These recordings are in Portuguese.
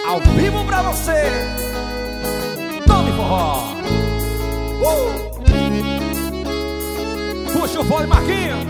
Ao vivo pra você, Tome Forró. Puxa o fone, Marquinhos.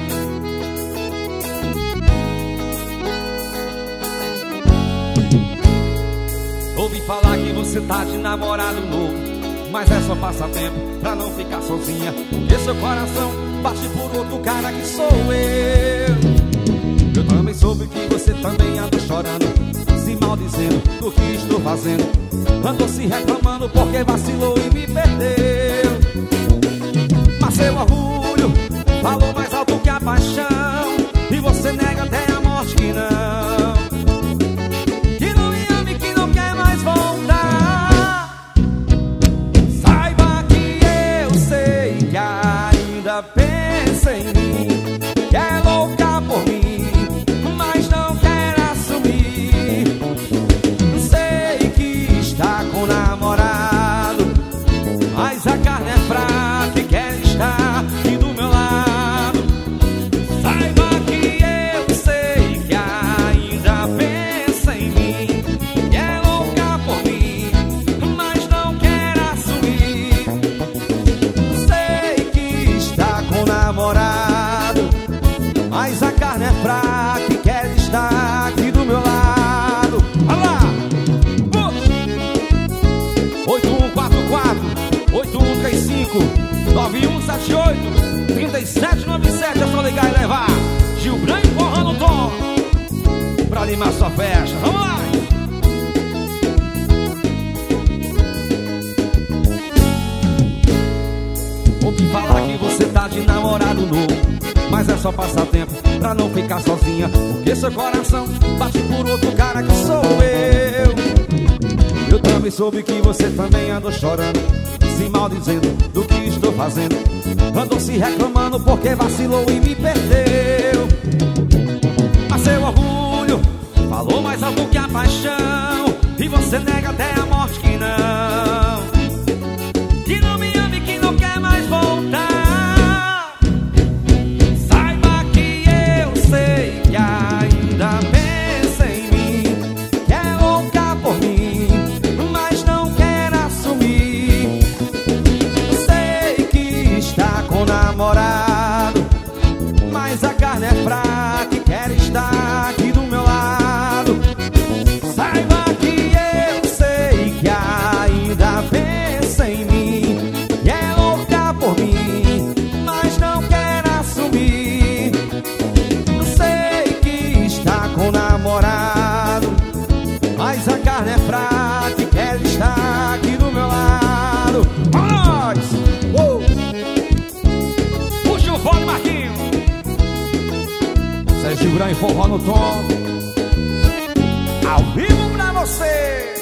Ouvi falar que você tá de namorado novo, mas é só passatempo pra não ficar sozinha, porque seu coração bate por outro cara que sou eu. Eu também soube que você também anda chorando, se maldizendo do que estou fazendo, andou se reclamando porque vacilou e me perdeu. Mas seu orgulho falou mais alto que a paixão, e você nega até a morte que não, que não me ama e que não quer mais voltar. Saiba que eu sei que ainda pensa em mim, que é louca por mim, mas não quer assumir. Sei que está com namorado, mas a carne é fraca e quer estar aqui do meu lado. Saiba que eu sei que ainda pensa em mim, que é louca por mim, mas não quer assumir. Sei que está com namorado, mas a carne é fraca e quer estar aqui do meu lado. Olha lá! 8135-9178-3797. É só ligar e levar Gilbran empurrando o tom pra animar sua festa. Vamos lá! Ouvi falar que você tá de namorado novo, mas é só passatempo pra não ficar sozinha, porque seu coração bate por outro cara que sou eu. Eu também soube que você também andou chorando, se maldizendo do que estou fazendo, andou se reclamando porque vacilou e me perdeu. Mas seu orgulho falou mais alto que a paixão, e você nega até a morte que não me ama e que não quer mais voltar. Saiba que eu sei que ainda pensa em mim, que é louca por mim, mas não quer assumir. Sei que está com namorado, mas a carne é fraca e quer estar aqui do meu lado. Saiba que eu sei que ainda pensa em mim, que é louca por mim, mas não quer assumir. Sei que está com namorado, mas a carne é fraca e quer estar aqui do meu lado. Nós! Puxa o fone, Marquinhos. Sérgio Gilbran e Forró no tom, ao vivo pra você.